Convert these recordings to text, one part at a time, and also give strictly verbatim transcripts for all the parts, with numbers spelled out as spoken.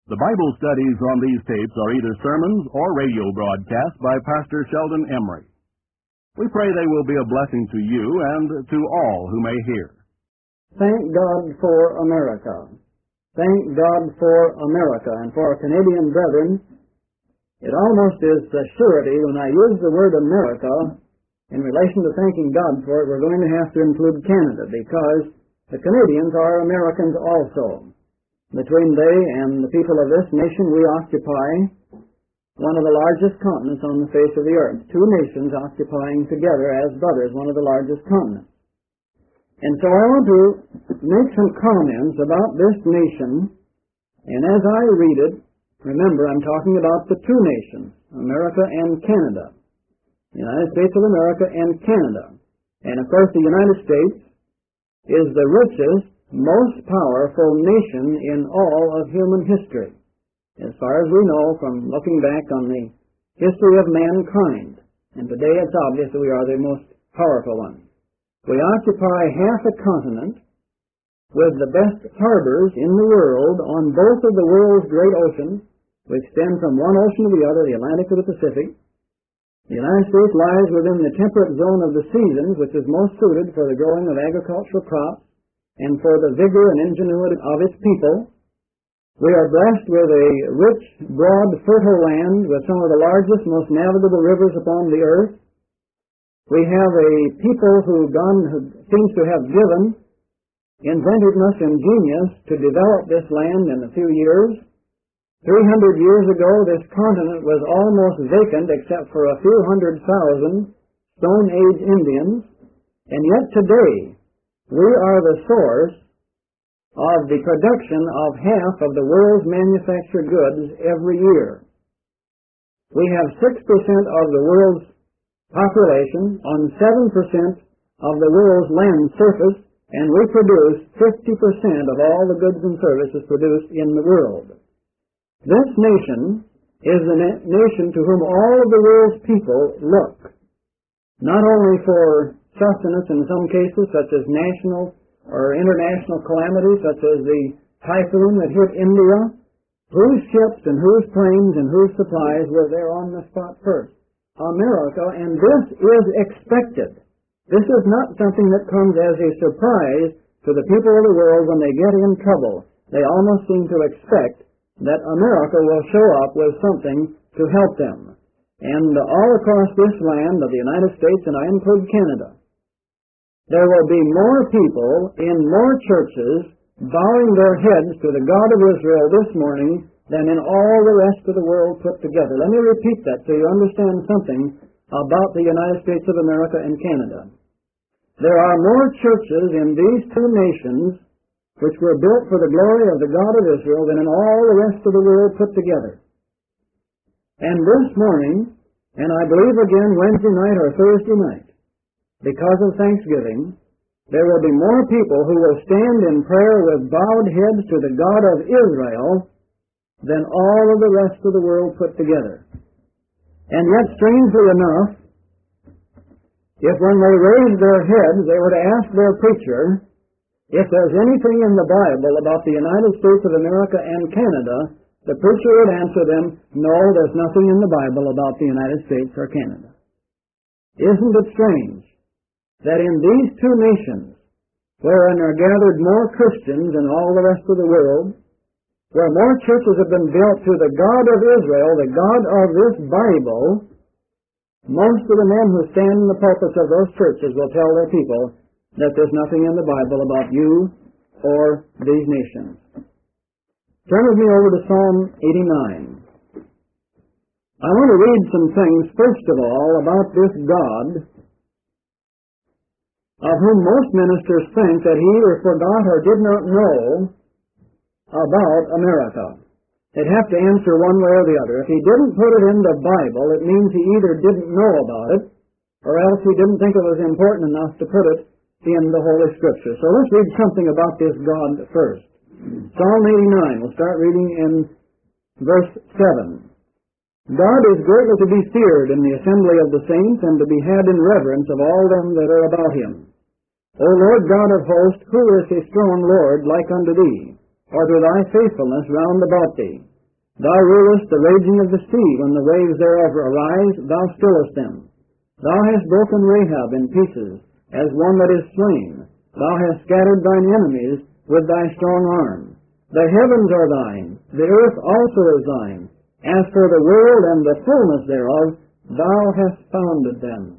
The Bible studies on these tapes are either sermons or radio broadcasts by Pastor Sheldon Emery. We pray they will be a blessing to you and to all who may hear. Thank God for America. Thank God for America and for our Canadian brethren. It almost is a surety when I use the word America in relation to thanking God for it, we're going to have to include Canada, because the Canadians are Americans also. Between they and the people of this nation, we occupy one of the largest continents on the face of the earth. Two nations occupying together as brothers one of the largest continents. And so I want to make some comments about this nation, and as I read it, remember I'm talking about the two nations, America and Canada. The United States of America and Canada. And of course the United States is the richest, most powerful nation in all of human history, as far as we know from looking back on the history of mankind. And today it's obvious that we are the most powerful one. We occupy half a continent with the best harbors in the world on both of the world's great oceans. We extend from one ocean to the other, the Atlantic to the Pacific. The United States lies within the temperate zone of the seasons, which is most suited for the growing of agricultural crops and for the vigor and ingenuity of its people. We are blessed with a rich, broad, fertile land with some of the largest, most navigable rivers upon the earth. We have a people who God seems to have given inventiveness and genius to develop this land in a few years. Three hundred years ago, this continent was almost vacant except for a few hundred thousand Stone Age Indians, and yet today we are the source of the production of half of the world's manufactured goods every year. We have six percent of the world's population on seven percent of the world's land surface, and we produce fifty percent of all the goods and services produced in the world. This nation is the na- nation to whom all of the world's people look, not only for sustenance in some cases, such as national or international calamities, such as the typhoon that hit India, whose ships and whose planes and whose supplies were there on the spot first? America, and this is expected. This is not something that comes as a surprise to the people of the world when they get in trouble. They almost seem to expect that America will show up with something to help them. And all across this land of the United States, and I include Canada, there will be more people in more churches bowing their heads to the God of Israel this morning than in all the rest of the world put together. Let me repeat that so you understand something about the United States of America and Canada. There are more churches in these two nations which were built for the glory of the God of Israel than in all the rest of the world put together. And this morning, and I believe again Wednesday night or Thursday night, because of Thanksgiving, there will be more people who will stand in prayer with bowed heads to the God of Israel than all of the rest of the world put together. And yet, strangely enough, if when they raised their heads they were to ask their preacher if there's anything in the Bible about the United States of America and Canada, the preacher would answer them, no, there's nothing in the Bible about the United States or Canada. Isn't it strange that in these two nations, wherein are gathered more Christians than all the rest of the world, where more churches have been built to the God of Israel, the God of this Bible, most of the men who stand in the pulpits of those churches will tell their people that there's nothing in the Bible about you or these nations. Turn with me over to Psalm eighty-nine. I want to read some things, first of all, about this God of whom most ministers think that he either forgot or did not know about America. They'd have to answer one way or the other. If he didn't put it in the Bible, it means he either didn't know about it, or else he didn't think it was important enough to put it in the Holy Scripture. So let's read something about this God first. Psalm eighty-nine, we'll start reading in verse seven. God is greatly to be feared in the assembly of the saints, and to be had in reverence of all them that are about him. O Lord God of hosts, who is a strong Lord like unto thee, or to thy faithfulness round about thee? Thou rulest the raging of the sea. When the waves thereof arise, thou stillest them. Thou hast broken Rahab in pieces, as one that is slain. Thou hast scattered thine enemies with thy strong arm. The heavens are thine, the earth also is thine. As for the world and the fullness thereof, thou hast founded them.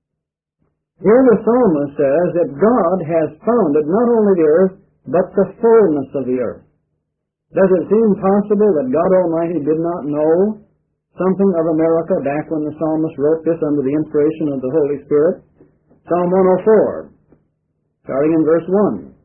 Here the psalmist says that God has founded not only the earth, but the fullness of the earth. Does it seem possible that God Almighty did not know something of America back when the psalmist wrote this under the inspiration of the Holy Spirit? Psalm one oh four, starting in verse one.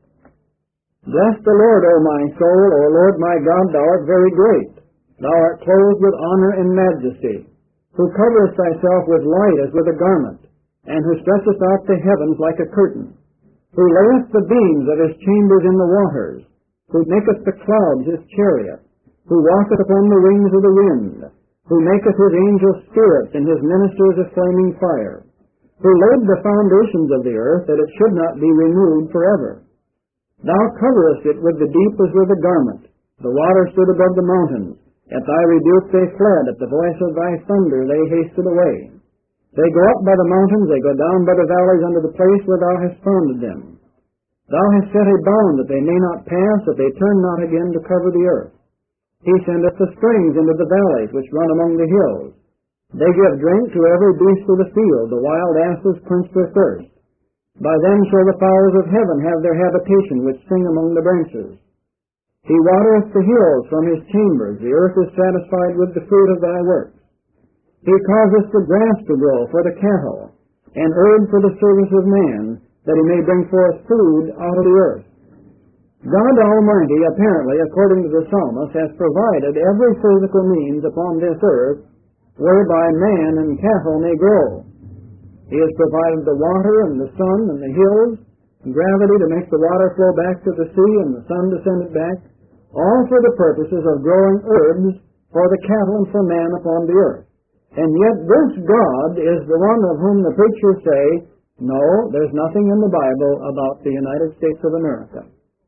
Bless the Lord, O my soul, O Lord my God, thou art very great. Thou art clothed with honor and majesty, who coverest thyself with light as with a garment, and who stretchest out the heavens like a curtain, who layeth the beams of his chambers in the waters, who maketh the clouds his chariot, who walketh upon the wings of the wind, who maketh his angels spirits and his ministers a flaming fire, who laid the foundations of the earth, that it should not be removed forever. Thou coverest it with the deep as with a garment. The water stood above the mountains. At thy rebuke they fled. At the voice of thy thunder they hasted away. They go up by the mountains, they go down by the valleys unto the place where thou hast founded them. Thou hast set a bound that they may not pass, that they turn not again to cover the earth. He sendeth the springs into the valleys which run among the hills. They give drink to every beast of the field. The wild asses quench their thirst. By them shall the fowls of heaven have their habitation, which sing among the branches. He watereth the hills from his chambers. The earth is satisfied with the fruit of thy works. He causeth the grass to grow for the cattle, and herb for the service of man, that he may bring forth food out of the earth. God Almighty, apparently, according to the psalmist, has provided every physical means upon this earth whereby man and cattle may grow. He has provided the water and the sun and the hills, and gravity to make the water flow back to the sea and the sun to send it back, all for the purposes of growing herbs for the cattle and for man upon the earth. And yet this God is the one of whom the preachers say, no, there's nothing in the Bible about the United States of America.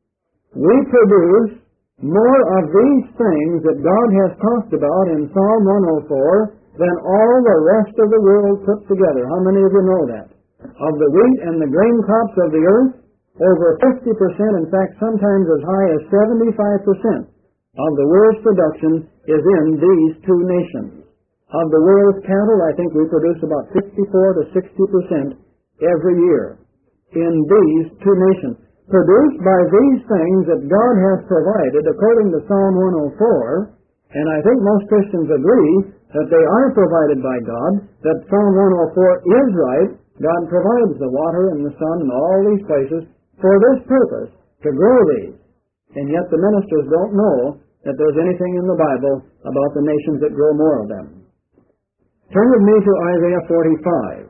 We produce more of these things that God has talked about in Psalm one oh four than all the rest of the world put together. How many of you know that? Of the wheat and the grain crops of the earth, over fifty percent, in fact sometimes as high as seventy-five percent of the world's production is in these two nations. Of the world's cattle, I think we produce about fifty-four to sixty percent every year in these two nations, produced by these things that God has provided according to Psalm one oh four, and I think most Christians agree that they are provided by God, that Psalm one oh four is right. God provides the water and the sun and all these places for this purpose, to grow these. And yet the ministers don't know that there's anything in the Bible about the nations that grow more of them. Turn with me to Isaiah forty-five.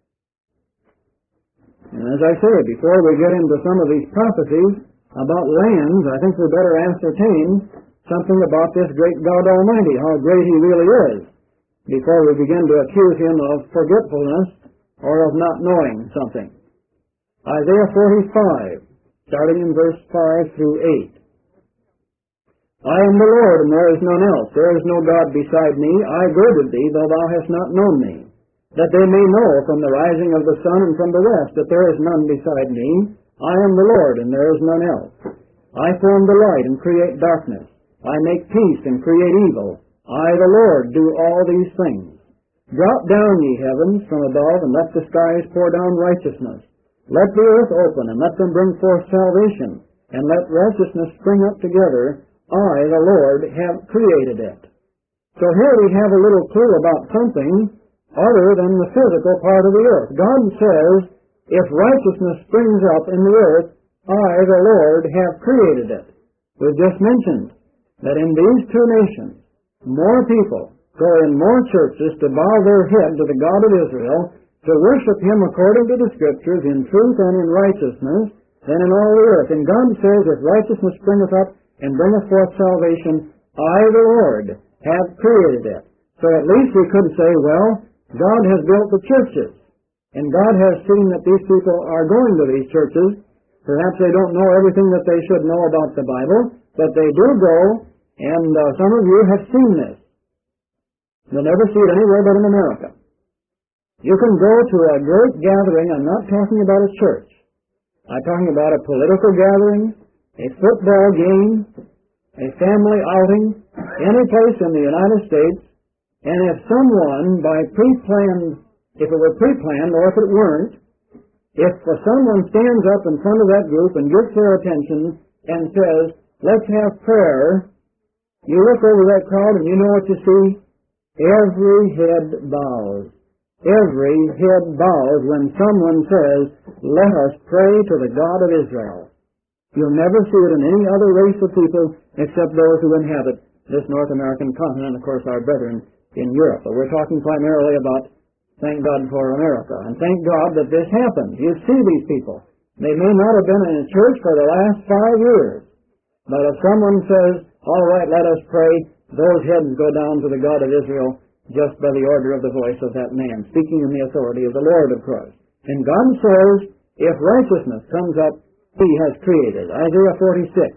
And as I say, before we get into some of these prophecies about lands, I think we better ascertain something about this great God Almighty, how great He really is, before we begin to accuse Him of forgetfulness or of not knowing something. Isaiah forty-five, starting in verse five through eight. I am the Lord, and there is none else. There is no God beside me. I girded thee, though thou hast not known me, that they may know from the rising of the sun and from the west that there is none beside me. I am the Lord, and there is none else. I form the light and create darkness. I make peace and create evil. I, the Lord, do all these things. Drop down, ye heavens, from above, and let the skies pour down righteousness. Let the earth open, and let them bring forth salvation, and let righteousness spring up together. I, the Lord, have created it. So here we have a little clue about something other than the physical part of the earth. God says, if righteousness springs up in the earth, I, the Lord, have created it. We've just mentioned that in these two nations, more people go in more churches to bow their head to the God of Israel, to worship Him according to the Scriptures in truth and in righteousness, than in all the earth. And God says, if righteousness springeth up and bringeth forth salvation, I, the Lord, have created it. So at least we could say, well, God has built the churches, and God has seen that these people are going to these churches. Perhaps they don't know everything that they should know about the Bible, but they do go, And uh, some of you have seen this. You'll never see it anywhere but in America. You can go to a great gathering. I'm not talking about a church. I'm talking about a political gathering, a football game, a family outing, any place in the United States, and if someone by pre-planned, if it were pre-planned or if it weren't, if someone stands up in front of that group and gets their attention and says, let's have prayer, you look over that crowd and you know what you see? Every head bows. Every head bows when someone says, let us pray to the God of Israel. You'll never see it in any other race of people except those who inhabit this North American continent, and of course our brethren in Europe. But we're talking primarily about thank God for America, and thank God that this happened. You see these people. They may not have been in a church for the last five years, but if someone says, all right, let us pray, those heads go down to the God of Israel just by the order of the voice of that man, speaking in the authority of the Lord, of course. And God says, if righteousness comes up, He has created. Isaiah forty-six,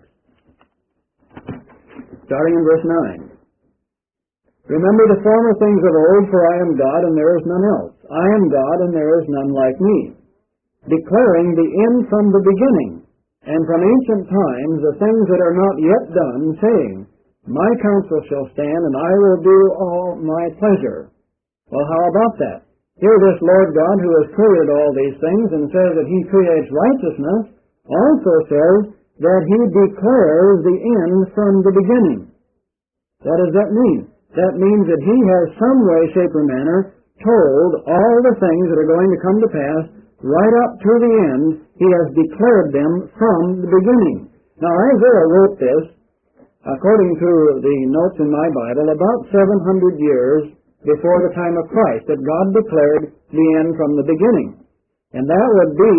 starting in verse nine. Remember the former things of old, for I am God, and there is none else. I am God, and there is none like me, declaring the end from the beginning, and from ancient times the things that are not yet done, saying, my counsel shall stand, and I will do all my pleasure. Well, how about that? Here this Lord God, who has created all these things and says that He creates righteousness, also says that He declares the end from the beginning. What does that mean? That means that He has some way, shape, or manner told all the things that are going to come to pass right up to the end. He has declared them from the beginning. Now, Isaiah wrote this, according to the notes in my Bible, about seven hundred years before the time of Christ, that God declared the end from the beginning. And that would be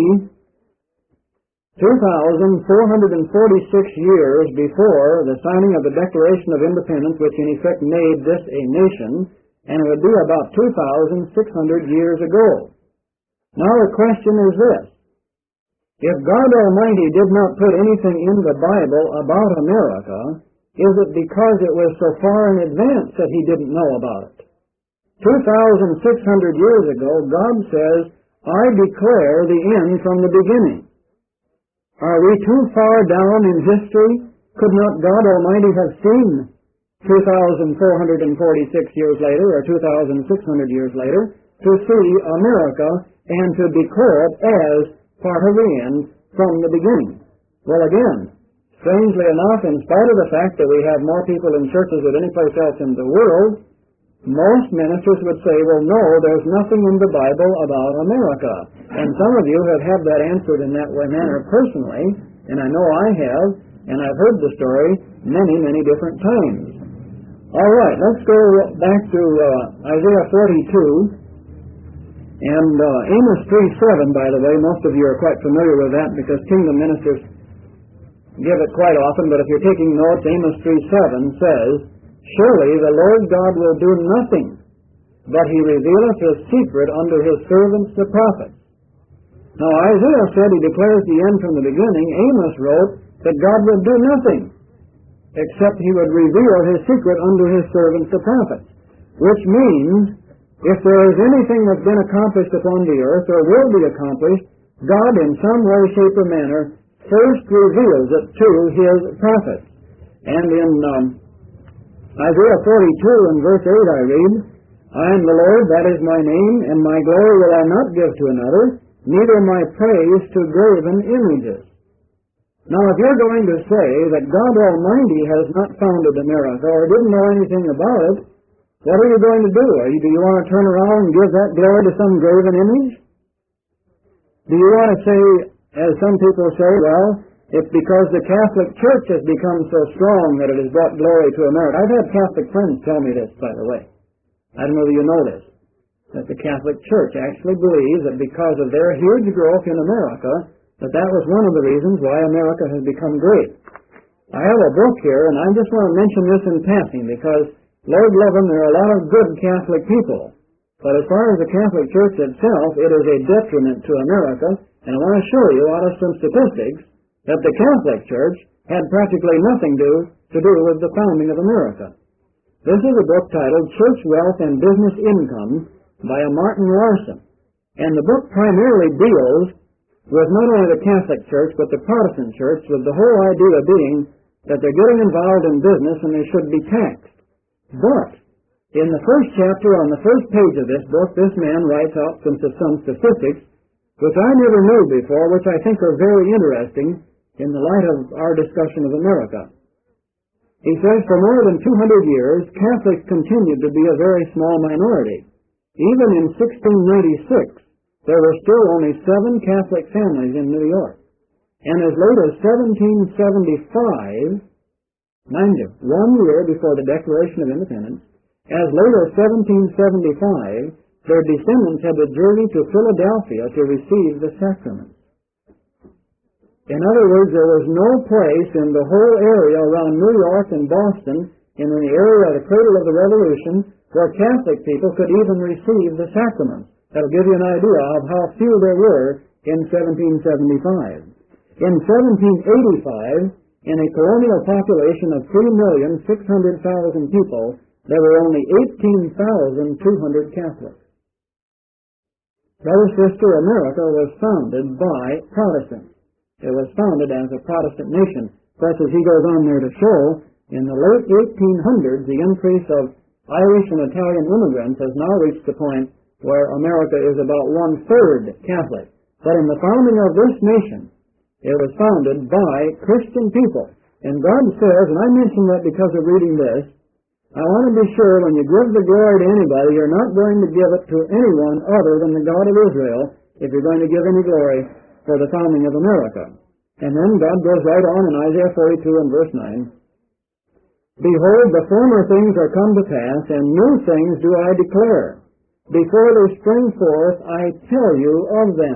two thousand four hundred forty-six years before the signing of the Declaration of Independence, which in effect made this a nation, and it would be about two thousand six hundred years ago. Now the question is this: if God Almighty did not put anything in the Bible about America, is it because it was so far in advance that He didn't know about it? two thousand six hundred years ago, God says, I declare the end from the beginning. Are we too far down in history? Could not God Almighty have seen two thousand four hundred forty-six years later, or two thousand six hundred years later, to see America and to declare it as part of the end from the beginning? Well, again, strangely enough, in spite of the fact that we have more people in churches than any place else in the world, most ministers would say, well, no, there's nothing in the Bible about America. And some of you have had that answered in that way manner personally, and I know I have, and I've heard the story many, many different times. All right, let's go back to uh, Isaiah forty-two, and uh, Amos three seven, by the way. Most of you are quite familiar with that because kingdom ministers give it quite often, but if you're taking notes, Amos three seven says, surely the Lord God will do nothing, but He revealeth His secret unto His servants the prophets. Now Isaiah said He declares the end from the beginning. Amos wrote that God would do nothing, except He would reveal His secret unto His servants the prophets. Which means, if there is anything that's been accomplished upon the earth, or will be accomplished, God in some way, shape, or manner first reveals it to His prophets. And in um, Isaiah forty-two and verse eight I read, I am the Lord, that is my name, and my glory will I not give to another, neither my praise to graven images. Now, if you're going to say that God Almighty has not founded America or didn't know anything about it, what are you going to do? Are you, do you want to turn around and give that glory to some graven image? Do you want to say, as some people say, well, it's because the Catholic Church has become so strong that it has brought glory to America. I've had Catholic friends tell me this, by the way. I don't know if you know this, that the Catholic Church actually believes that because of their huge growth in America, that that was one of the reasons why America has become great. I have a book here, and I just want to mention this in passing, because, Lord love them, there are a lot of good Catholic people. But as far as the Catholic Church itself, it is a detriment to America, and I want to show you out of some statistics that the Catholic Church had practically nothing to, to do with the founding of America. This is a book titled Church Wealth and Business Income by a Martin Larson. And the book primarily deals with not only the Catholic Church, but the Protestant Church, with the whole idea being that they're getting involved in business and they should be taxed. But in the first chapter, on the first page of this book, this man writes out some, some statistics which I never knew before, which I think are very interesting in the light of our discussion of America. He says, for more than two hundred years, Catholics continued to be a very small minority. Even in sixteen ninety-six, there were still only seven Catholic families in New York. And as late as seventeen seventy-five, mind you, one year before the Declaration of Independence, as late as seventeen seventy-five, their descendants had to journey to Philadelphia to receive the sacraments. In other words, there was no place in the whole area around New York and Boston, and in the area of the cradle of the Revolution, where Catholic people could even receive the sacraments. That'll give you an idea of how few there were in seventeen seventy-five. In seventeen eighty-five, in a colonial population of three million six hundred thousand people, there were only eighteen thousand two hundred Catholics. Brother, sister, America was founded by Protestants. It was founded as a Protestant nation. Of course, as he goes on there to show, in the late eighteen hundreds, the increase of Irish and Italian immigrants has now reached the point where America is about one-third Catholic. But in the founding of this nation, it was founded by Christian people. And God says, and I mention that because of reading this, I want to be sure when you give the glory to anybody, you're not going to give it to anyone other than the God of Israel if you're going to give any glory for the founding of America. And then God goes right on in Isaiah forty-two and verse nine. Behold, the former things are come to pass, and new things do I declare. Before they spring forth, I tell you of them.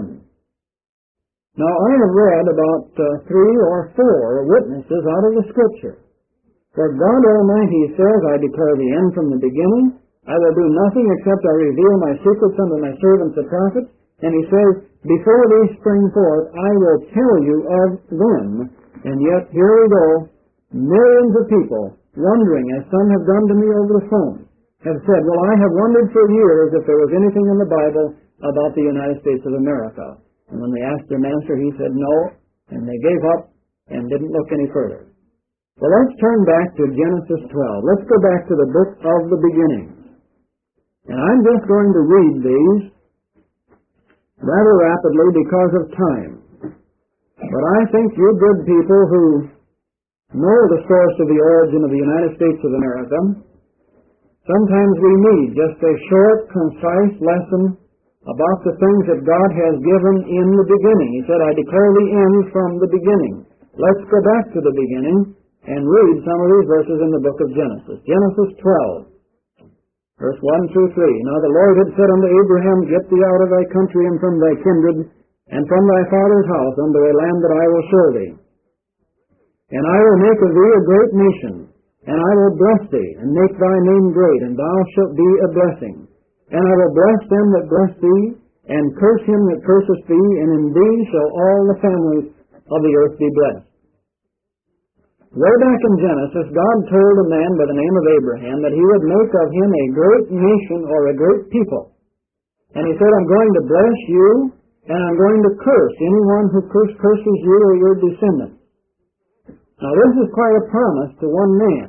Now, I have read about uh, three or four witnesses out of the Scripture. For God Almighty says, I declare the end from the beginning. I will do nothing except I reveal my secrets unto my servants the prophets. And he says, before they spring forth, I will tell you of them. And yet, here we go, millions of people wondering, as some have done to me over the phone, have said, well, I have wondered for years if there was anything in the Bible about the United States of America. And when they asked their master, he said no, and they gave up and didn't look any further. Well, let's turn back to Genesis twelve. Let's go back to the book of the beginnings. And I'm just going to read these rather rapidly because of time. But I think you good people who know the source of the origin of the United States of America, sometimes we need just a short, concise lesson about the things that God has given in the beginning. He said, I declare the end from the beginning. Let's go back to the beginning and read some of these verses in the book of Genesis. Genesis twelve, verse one through three. Now the Lord had said unto Abraham, Get thee out of thy country and from thy kindred, and from thy father's house unto a land that I will show thee. And I will make of thee a great nation, and I will bless thee, and make thy name great, and thou shalt be a blessing. And I will bless them that bless thee, and curse him that curseth thee, and in thee shall all the families of the earth be blessed. Way back in Genesis, God told a man by the name of Abraham that he would make of him a great nation or a great people. And he said, I'm going to bless you, and I'm going to curse anyone who curse, curses you or your descendants. Now this is quite a promise to one man.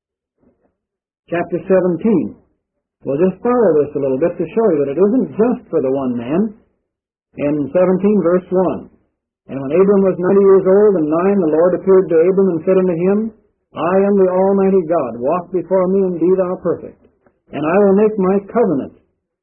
Chapter seventeen. We'll just follow this a little bit to show you that it isn't just for the one man. In seventeen verse one. And when Abram was ninety years old and nine, the Lord appeared to Abram and said unto him, I am the Almighty God. Walk before me and be thou perfect. And I will make my covenant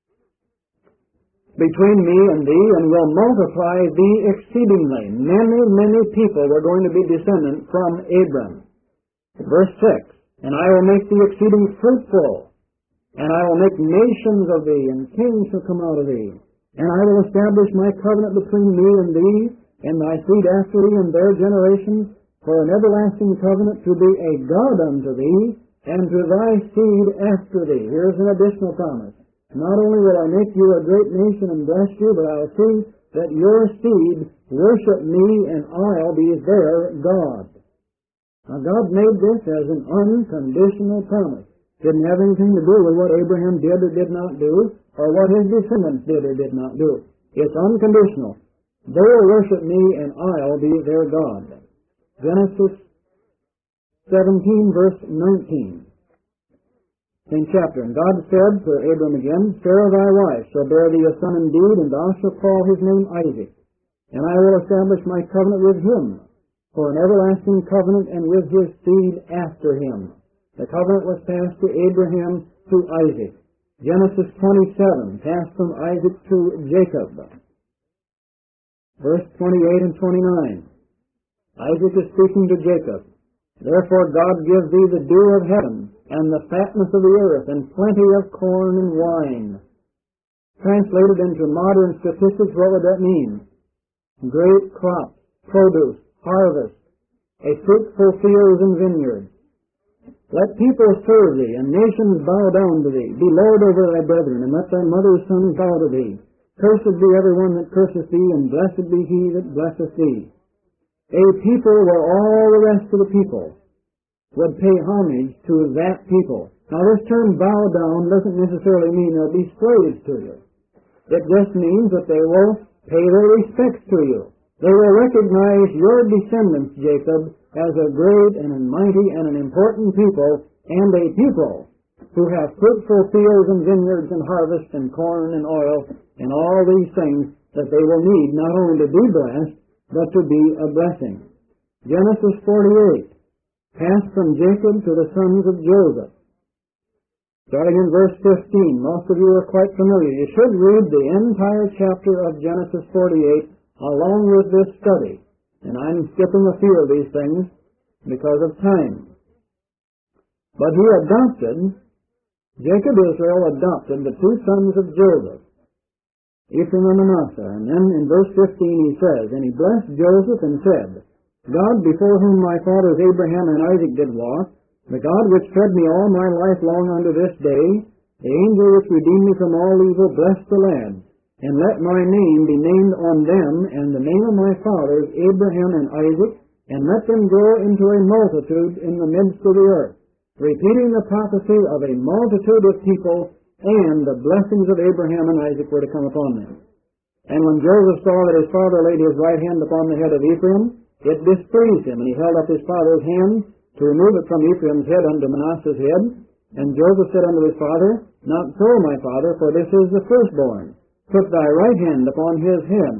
between me and thee, and will multiply thee exceedingly. Many, many people were going to be descendant from Abram. Verse six. And I will make thee exceeding fruitful, and I will make nations of thee, and kings shall come out of thee. And I will establish my covenant between me and thee, and thy seed after thee, and their generations, for an everlasting covenant to be a God unto thee, and to thy seed after thee. Here's an additional promise. Not only will I make you a great nation and bless you, but I'll see that your seed worship me, and I'll be their God. Now, God made this as an unconditional promise. Didn't have anything to do with what Abraham did or did not do, or what his descendants did or did not do. It's unconditional. They will worship me, and I'll be their God. Genesis seventeen, verse nineteen. Same chapter. And God said to Abram again, Sarah thy wife shall bear thee a son indeed, and thou shalt call his name Isaac. And I will establish my covenant with him for an everlasting covenant, and with his seed after him. The covenant was passed to Abraham to Isaac. Genesis twenty-seven, passed from Isaac to Jacob. Verse twenty-eight and twenty-nine. Isaac is speaking to Jacob. Therefore God give thee the dew of heaven, and the fatness of the earth, and plenty of corn and wine. Translated into modern statistics, what would that mean? Great crops, produce, harvest, a fruitful fields and vineyards. Let people serve thee, and nations bow down to thee. Be Lord over thy brethren, and let thy mother's sons bow to thee. Cursed be every one that curseth thee, and blessed be he that blesseth thee. A people where all the rest of the people would pay homage to that people. Now, this term bow down doesn't necessarily mean they'll be slaves to you. It just means that they will pay their respects to you. They will recognize your descendants, Jacob, as a great and a mighty and an important people, and a people who have fruitful fields and vineyards and harvest and corn and oil and all these things that they will need not only to be blessed, but to be a blessing. Genesis forty-eight, passed from Jacob to the sons of Joseph. Starting in verse fifteen, most of you are quite familiar. You should read the entire chapter of Genesis forty-eight along with this study. And I'm skipping a few of these things because of time. But he adopted, Jacob Israel adopted the two sons of Joseph, Ephraim and Manasseh. And then in verse fifteen he says, And he blessed Joseph and said, God, before whom my fathers Abraham and Isaac did walk, the God which fed me all my life long unto this day, the angel which redeemed me from all evil, bless the lads, and let my name be named on them, and the name of my fathers Abraham and Isaac, and let them grow into a multitude in the midst of the earth, repeating the prophecy of a multitude of people, and the blessings of Abraham and Isaac were to come upon them. And when Joseph saw that his father laid his right hand upon the head of Ephraim, it displeased him, and he held up his father's hand to remove it from Ephraim's head unto Manasseh's head. And Joseph said unto his father, Not so, my father, for this is the firstborn. Put thy right hand upon his head.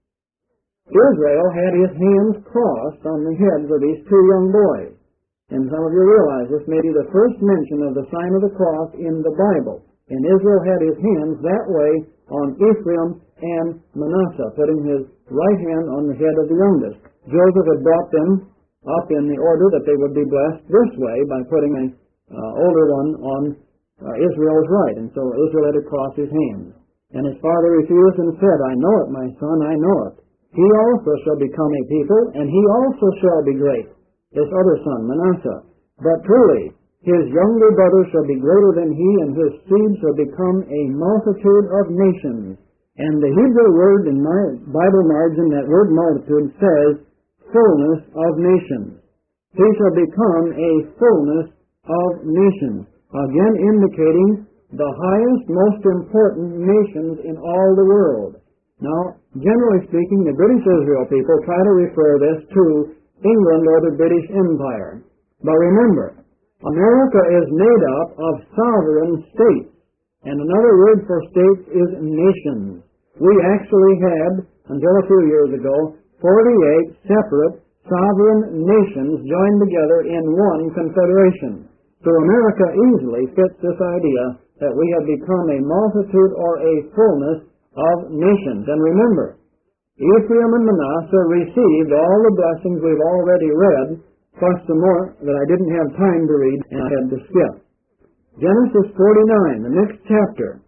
Israel had his hands crossed on the heads of these two young boys. And some of you realize this may be the first mention of the sign of the cross in the Bible. And Israel had his hands that way on Ephraim and Manasseh, putting his right hand on the head of the youngest. Joseph had brought them up in the order that they would be blessed this way by putting an uh, older one on uh, Israel's right. And so Israel had to cross his hands. And his father refused and said, I know it, my son, I know it. He also shall become a people, and he also shall be great, this other son, Manasseh. But truly, his younger brother shall be greater than he, and his seed shall become a multitude of nations. And the Hebrew word in my Bible margin, that word multitude, says, fullness of nations. He shall become a fullness of nations. Again indicating the highest, most important nations in all the world. Now, generally speaking, the British Israel people try to refer this to England or the British Empire. But remember, America is made up of sovereign states, and another word for states is nations. We actually had, until a few years ago, forty-eight separate sovereign nations joined together in one confederation. So America easily fits this idea that we have become a multitude or a fullness of nations. And remember, Ephraim and Manasseh received all the blessings we've already read, plus some more that I didn't have time to read and I had to skip. Genesis forty-nine, the next chapter.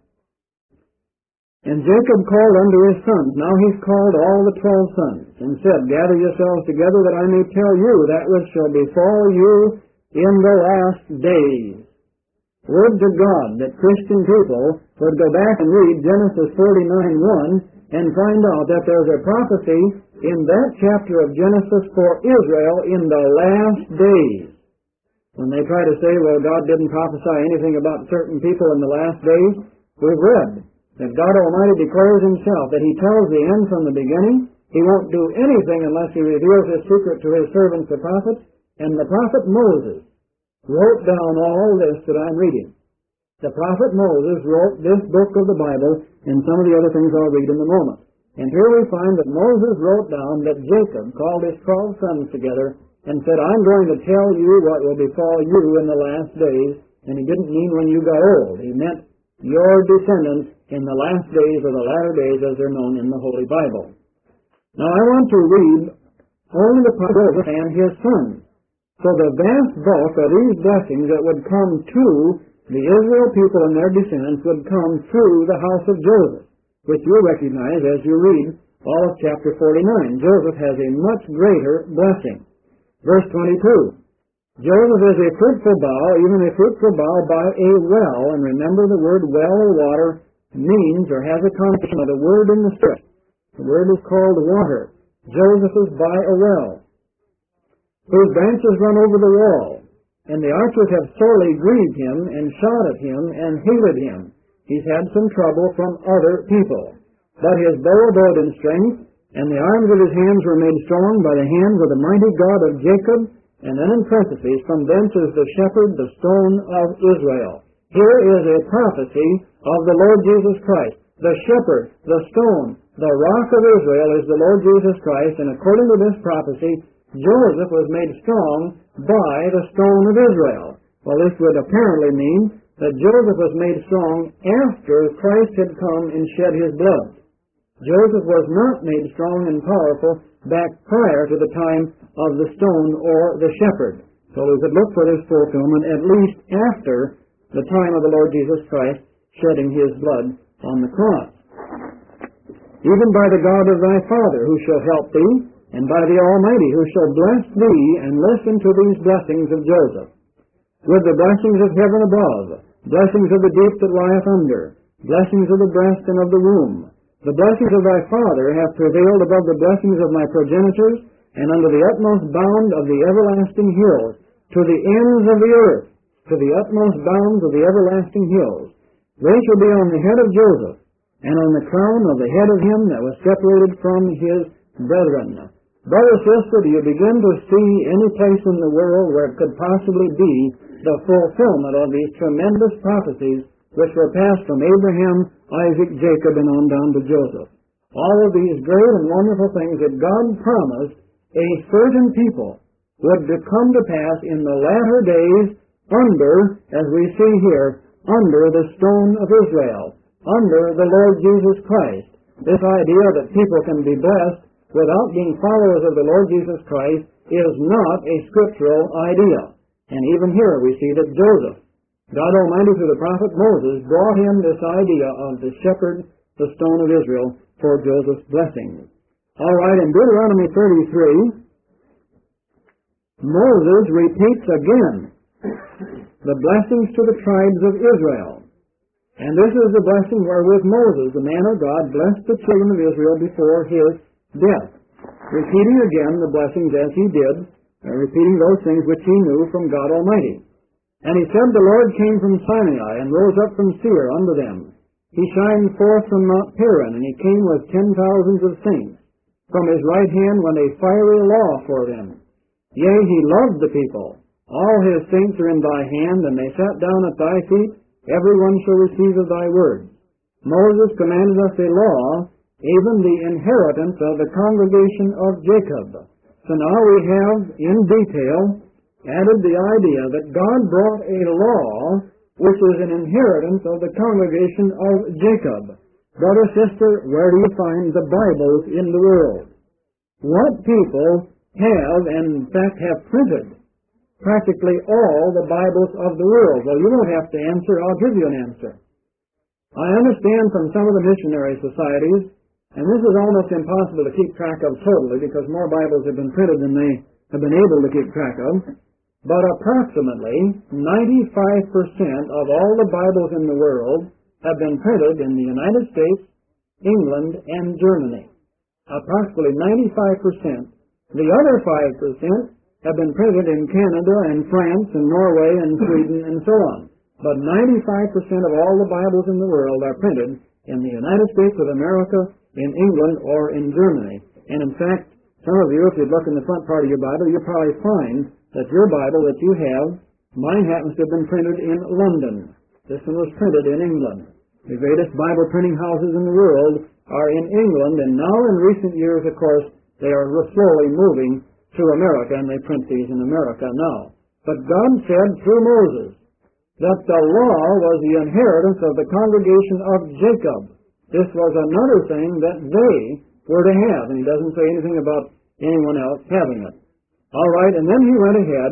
And Jacob called unto his sons. Now he's called all the twelve sons, and said, Gather yourselves together, that I may tell you that which shall befall you in the last days. Would to God that Christian people would go back and read Genesis forty-nine one and find out that there's a prophecy in that chapter of Genesis for Israel in the last days. When they try to say, well, God didn't prophesy anything about certain people in the last days, we've read that God Almighty declares Himself that He tells the end from the beginning. He won't do anything unless He reveals His secret to His servants, the prophets. And the prophet Moses wrote down all this that I'm reading. The prophet Moses wrote this book of the Bible and some of the other things I'll read in a moment. And here we find that Moses wrote down that Jacob called his twelve sons together and said, I'm going to tell you what will befall you in the last days. And he didn't mean when you got old. He meant your descendants in the last days or the latter days as they're known in the Holy Bible. Now I want to read only the prophet Joseph and his sons. So the vast bulk of these blessings that would come to the Israel people and their descendants would come through the house of Joseph, which you'll recognize as you read all of chapter forty-nine. Joseph has a much greater blessing. Verse twenty-two, Joseph is a fruitful bough, even a fruitful bough by a well. And remember, the word well or water means or has a connotation of the word in the script. The word is called water. Joseph is by a well, whose branches run over the wall. And the archers have sorely grieved him, and shot at him, and hated him. He's had some trouble from other people. But his bow abode in strength, and the arms of his hands were made strong by the hands of the mighty God of Jacob. And then in parentheses, from thence is the shepherd, the stone of Israel. Here is a prophecy of the Lord Jesus Christ. The shepherd, the stone, the rock of Israel is the Lord Jesus Christ. And according to this prophecy, Joseph was made strong by the stone of Israel. Well, this would apparently mean that Joseph was made strong after Christ had come and shed his blood. Joseph was not made strong and powerful back prior to the time of the stone or the shepherd. So we could look for this fulfillment at least after the time of the Lord Jesus Christ shedding His blood on the cross. Even by the God of thy father, who shall help thee, and by the Almighty, who shall bless thee, and listen to these blessings of Joseph, with the blessings of heaven above, blessings of the deep that lieth under, blessings of the breast and of the womb. The blessings of thy father have prevailed above the blessings of my progenitors, and under the utmost bound of the everlasting hills, to the ends of the earth, to the utmost bounds of the everlasting hills. They shall be on the head of Joseph, and on the crown of the head of him that was separated from his brethren. Brother, sister, do you begin to see any place in the world where it could possibly be the fulfillment of these tremendous prophecies which were passed from Abraham, Isaac, Jacob, and on down to Joseph? All of these great and wonderful things that God promised a certain people would come to pass in the latter days under, as we see here, under the stone of Israel, under the Lord Jesus Christ. This idea that people can be blessed without being followers of the Lord Jesus Christ is not a scriptural idea. And even here we see that Joseph, God Almighty through the prophet Moses, brought him this idea of the shepherd, the stone of Israel, for Joseph's blessing. All right, in Deuteronomy thirty-three, Moses repeats again the blessings to the tribes of Israel. And this is the blessing wherewith Moses, the man of God, blessed the children of Israel before his death, repeating again the blessings as he did, uh, repeating those things which he knew from God Almighty. And he said, the Lord came from Sinai, and rose up from Seir unto them. He shined forth from Mount Paran, and he came with ten thousands of saints. From his right hand went a fiery law for them. Yea, he loved the people. All his saints are in thy hand, and they sat down at thy feet. Every one shall receive of thy word. Moses commanded us a law, even the inheritance of the congregation of Jacob. So now we have, in detail, added the idea that God brought a law which is an inheritance of the congregation of Jacob. Brother, sister, where do you find the Bibles in the world? What people have, and in fact have printed, practically all the Bibles of the world? Well, you won't have to answer. I'll give you an answer. I understand from some of the missionary societies, and this is almost impossible to keep track of totally because more Bibles have been printed than they have been able to keep track of, but approximately ninety-five percent of all the Bibles in the world have been printed in the United States, England, and Germany. Approximately ninety-five percent. The other five percent have been printed in Canada and France and Norway and Sweden and so on. But ninety-five percent of all the Bibles in the world are printed in the United States of America, in England, or in Germany. And in fact, some of you, if you look in the front part of your Bible, you'll probably find that your Bible that you have, mine happens to have been printed in London. This one was printed in England. The greatest Bible printing houses in the world are in England, and now in recent years, of course, they are slowly moving to America, and they print these in America now. But God said through Moses that the law was the inheritance of the congregation of Jacob. This was another thing that they were to have, and he doesn't say anything about anyone else having it. All right, and then he went ahead,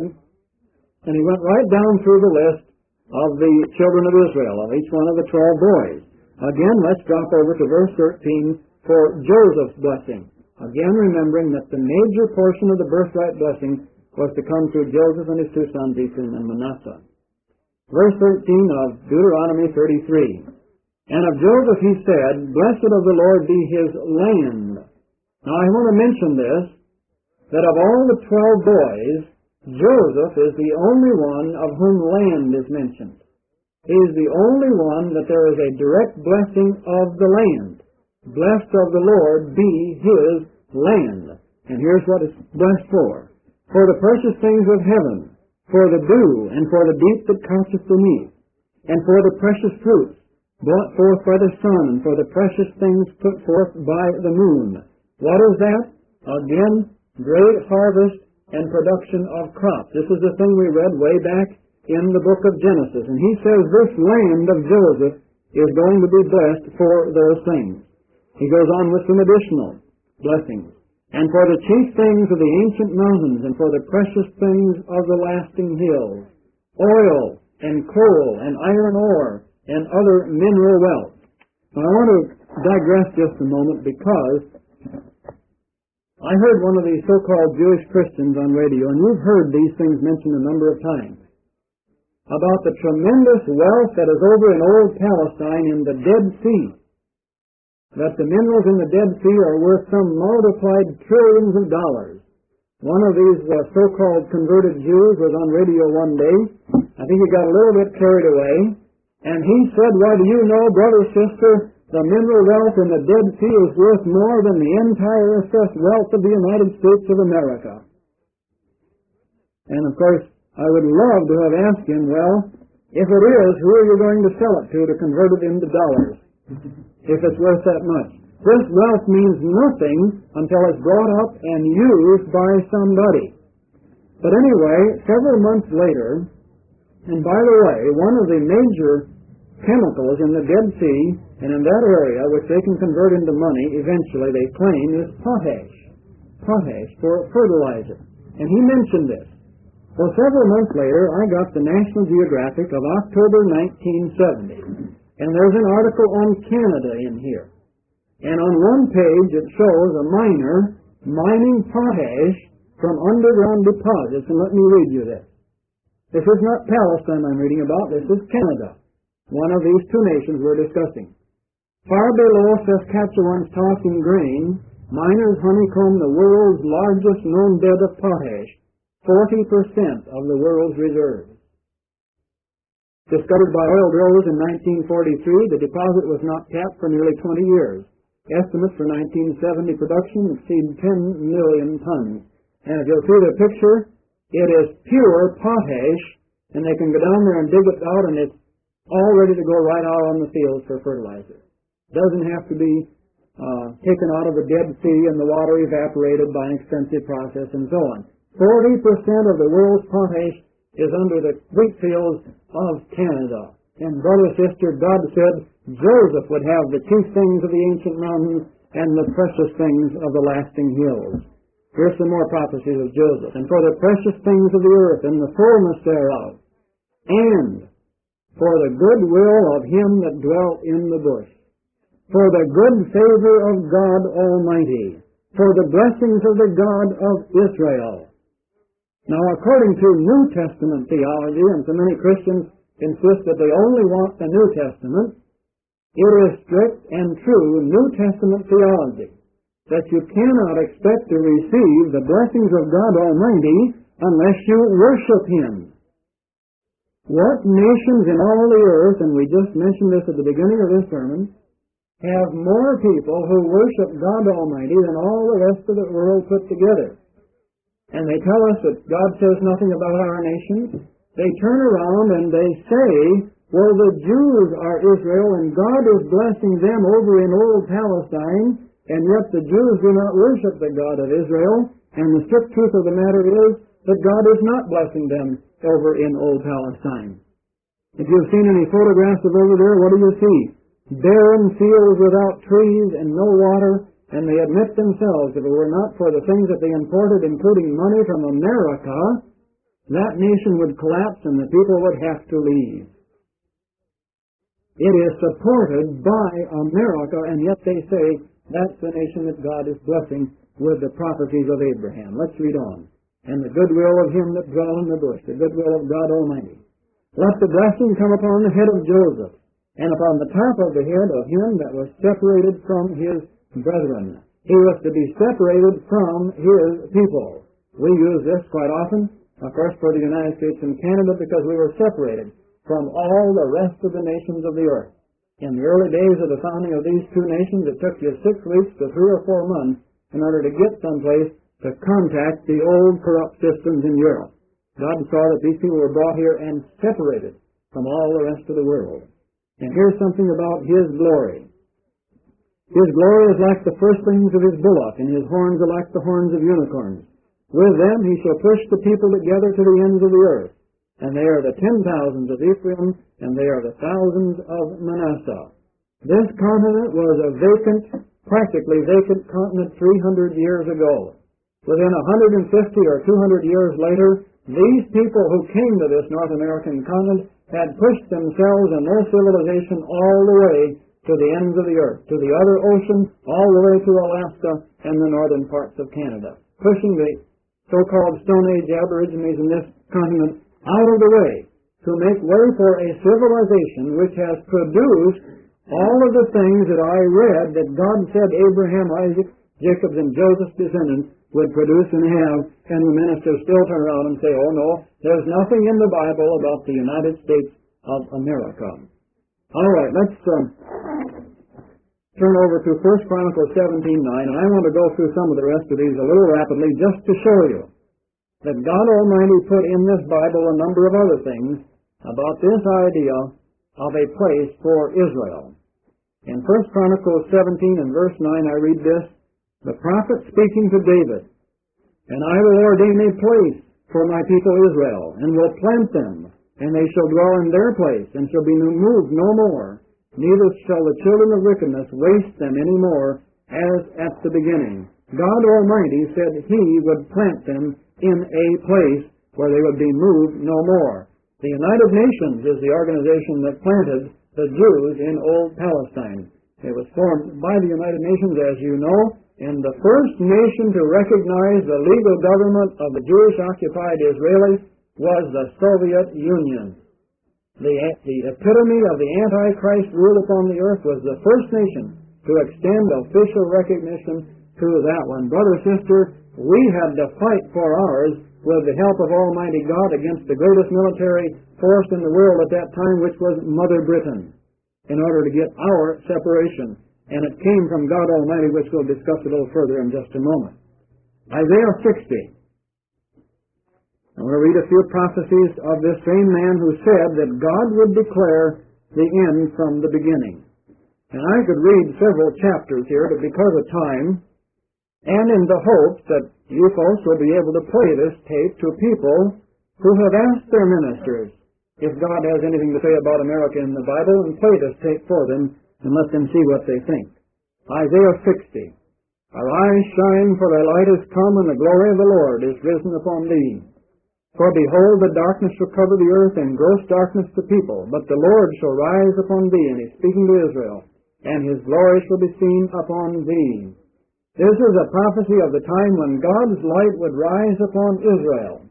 and he went right down through the list of the children of Israel, of each one of the twelve boys. Again, let's drop over to verse thirteen for Joseph's blessing. Again, remembering that the major portion of the birthright blessing was to come through Joseph and his two sons, Ephraim and Manasseh. Verse thirteen of Deuteronomy thirty-three. And of Joseph he said, Blessed of the Lord be his land. Now I want to mention this, that of all the twelve boys, Joseph is the only one of whom land is mentioned. He is the only one that there is a direct blessing of the land. Blessed of the Lord be his land. And here's what it's blessed for. For the precious things of heaven, for the dew, and for the deep that coucheth beneath, and for the precious fruits brought forth by the sun, and for the precious things put forth by the moon. What is that? Again, great harvest and production of crops. This is the thing we read way back in the book of Genesis. And he says this land of Joseph is going to be blessed for those things. He goes on with some additional blessings. And for the chief things of the ancient mountains, and for the precious things of the lasting hills, oil and coal and iron ore and other mineral wealth. Now I want to digress just a moment, because I heard one of these so-called Jewish Christians on radio, and you've heard these things mentioned a number of times, about the tremendous wealth that is over in old Palestine in the Dead Sea, that the minerals in the Dead Sea are worth some multiplied trillions of dollars. One of these uh, so-called converted Jews was on radio one day. I think he got a little bit carried away, and he said, why, do you know, brother, sister, the mineral wealth in the Dead Sea is worth more than the entire assessed wealth of the United States of America. And of course, I would love to have asked him, well, if it is, who are you going to sell it to to convert it into dollars, if it's worth that much? This wealth means nothing until it's brought up and used by somebody. But anyway, several months later, and by the way, one of the major chemicals in the Dead Sea and in that area, which they can convert into money, eventually they claim, is potash. Potash for fertilizer. And he mentioned this. Well, several months later, I got the National Geographic of October nineteen seventy. And there's an article on Canada in here. And on one page it shows a miner mining potash from underground deposits. And let me read you this. This is not Palestine I'm reading about. This is Canada, one of these two nations we're discussing. Far below Saskatchewan's tossing grain, miners honeycomb the world's largest known bed of potash, forty percent of the world's reserves. Discovered by oil drillers in nineteen forty-three, the deposit was not tapped for nearly twenty years. Estimates for nineteen seventy production exceed ten million tons. And if you'll see the picture, it is pure potash, and they can go down there and dig it out, and it's all ready to go right out on the fields for fertilizer. Doesn't have to be uh, taken out of the Dead Sea and the water evaporated by an extensive process and so on. forty percent of the world's potash is under the wheat fields of Canada. And brother, sister, God said Joseph would have the chief things of the ancient mountains and the precious things of the lasting hills. Here's some more prophecies of Joseph. And for the precious things of the earth and the fullness thereof, and for the good will of him that dwelt in the bush, for the good favor of God Almighty, for the blessings of the God of Israel. Now, according to New Testament theology, and so many Christians insist that they only want the New Testament, it is strict and true New Testament theology that you cannot expect to receive the blessings of God Almighty unless you worship Him. What nations in all the earth, and we just mentioned this at the beginning of this sermon, have more people who worship God Almighty than all the rest of the world put together? And they tell us that God says nothing about our nations. They turn around and they say, well, the Jews are Israel and God is blessing them over in old Palestine, and yet the Jews do not worship the God of Israel. And the strict truth of the matter is that God is not blessing them over in old Palestine. If you've seen any photographs of over there, what do you see? Barren fields without trees and no water, and they admit themselves if it were not for the things that they imported, including money from America, that nation would collapse and the people would have to leave. It is supported by America, and yet they say that's the nation that God is blessing with the prophecies of Abraham. Let's read on. And the goodwill of him that dwell in the bush, the goodwill of God Almighty. Let the blessing come upon the head of Joseph, and upon the top of the head of him that was separated from his brethren. He was to be separated from his people. We use this quite often, of course, for the United States and Canada, because we were separated from all the rest of the nations of the earth. In the early days of the founding of these two nations, it took you six weeks to three or four months in order to get someplace to contact the old corrupt systems in Europe. God saw that these people were brought here and separated from all the rest of the world. And here's something about His glory. His glory is like the firstlings of His bullock, and His horns are like the horns of unicorns. With them He shall push the people together to the ends of the earth. And they are the ten thousands of Ephraim, and they are the thousands of Manasseh. This continent was a vacant, practically vacant continent three hundred years ago. Within one hundred fifty or two hundred years later, these people who came to this North American continent had pushed themselves and their civilization all the way to the ends of the earth, to the other ocean, all the way to Alaska and the northern parts of Canada, pushing the so-called Stone Age Aborigines in this continent out of the way to make way for a civilization which has produced all of the things that I read that God said Abraham, Isaac, Jacob, and Joseph's descendants would produce and have, and the ministers still turn around and say, oh no, there's nothing in the Bible about the United States of America. All right, let's um, turn over to First Chronicles seventeen nine, and I want to go through some of the rest of these a little rapidly just to show you that God Almighty put in this Bible a number of other things about this idea of a place for Israel. In First Chronicles seventeen and verse nine, I read this, the prophet speaking to David, and I will ordain a place for my people Israel, and will plant them, and they shall dwell in their place, and shall be moved no more, neither shall the children of wickedness waste them any more, as at the beginning. God Almighty said He would plant them in a place where they would be moved no more. The United Nations is the organization that planted the Jews in old Palestine. It was formed by the United Nations, as you know, and the first nation to recognize the legal government of the Jewish-occupied Israelis was the Soviet Union. The, the epitome of the Antichrist rule upon the earth was the first nation to extend official recognition to that one. Brother, sister, we had to fight for ours with the help of Almighty God against the greatest military force in the world at that time, which was Mother Britain, in order to get our separation. And it came from God Almighty, which we'll discuss a little further in just a moment. Isaiah sixty. I want to read a few prophecies of this same man who said that God would declare the end from the beginning. And I could read several chapters here, but because of time, and in the hope that you folks will be able to play this tape to people who have asked their ministers if God has anything to say about America in the Bible, and play this tape for them and let them see what they think. Isaiah sixty. Arise, shine, for thy light is come, and the glory of the Lord is risen upon thee. For behold, the darkness shall cover the earth, and gross darkness the people. But the Lord shall rise upon thee, and he's speaking to Israel, and his glory shall be seen upon thee. This is a prophecy of the time when God's light would rise upon Israel.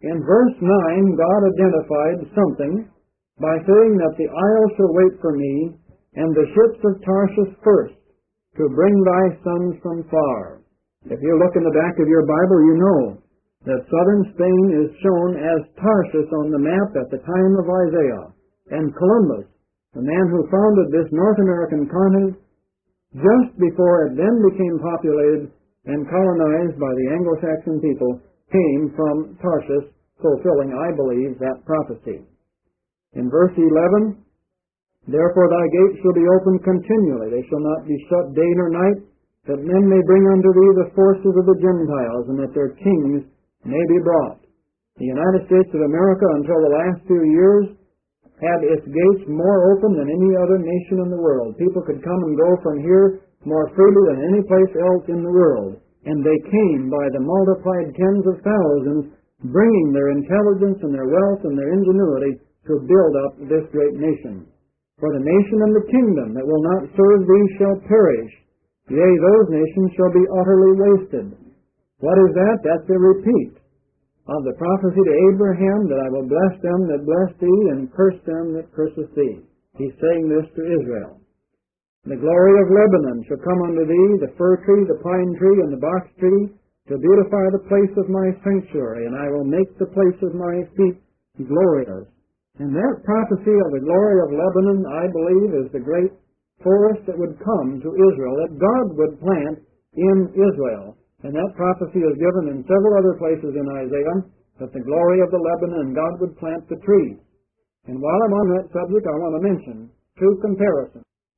In verse nine, God identified something by saying that the isle shall wait for me, and the ships of Tarshish first, to bring thy sons from far. If you look in the back of your Bible, you know that southern Spain is shown as Tarshish on the map at the time of Isaiah, and Columbus, the man who founded this North American continent, just before it then became populated and colonized by the Anglo-Saxon people, came from Tarshish, fulfilling, I believe, that prophecy. In verse eleven, therefore thy gates shall be opened continually, they shall not be shut day nor night, that men may bring unto thee the forces of the Gentiles, and that their kings may be brought. The United States of America, until the last few years, had its gates more open than any other nation in the world. People could come and go from here more freely than any place else in the world. And they came by the multiplied tens of thousands, bringing their intelligence and their wealth and their ingenuity to build up this great nation. For the nation and the kingdom that will not serve thee shall perish. Yea, those nations shall be utterly wasted. What is that? That's a repeat of the prophecy to Abraham, that I will bless them that bless thee, and curse them that curseth thee. He's saying this to Israel. The glory of Lebanon shall come unto thee, the fir tree, the pine tree, and the box tree, to beautify the place of my sanctuary, and I will make the place of my feet glorious. And that prophecy of the glory of Lebanon, I believe, is the great forest that would come to Israel, that God would plant in Israel. And that prophecy is given in several other places in Isaiah, that the glory of the Lebanon and God would plant the trees. And while I'm on that subject, I want to mention two comparisons.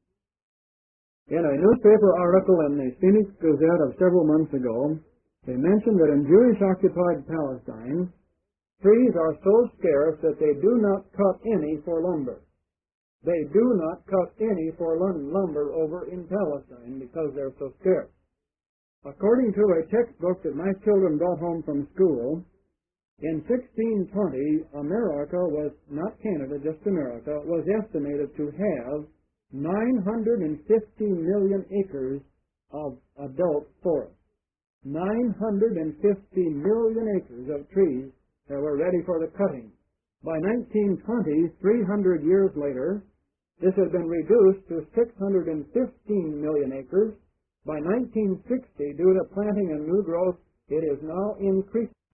In a newspaper article in the Phoenix Gazette of several months ago, they mentioned that in Jewish-occupied Palestine, trees are so scarce that they do not cut any for lumber. They do not cut any for lumber over in Palestine because they're so scarce. According to a textbook that my children brought home from school, in sixteen twenty, America was, not Canada, just America, was estimated to have nine hundred fifty million acres of adult forest. nine hundred fifty million acres of trees that were ready for the cutting. By nineteen twenty, three hundred years later, this has been reduced to six hundred fifteen million acres. By nineteen sixty, due to planting and new growth, it is now increased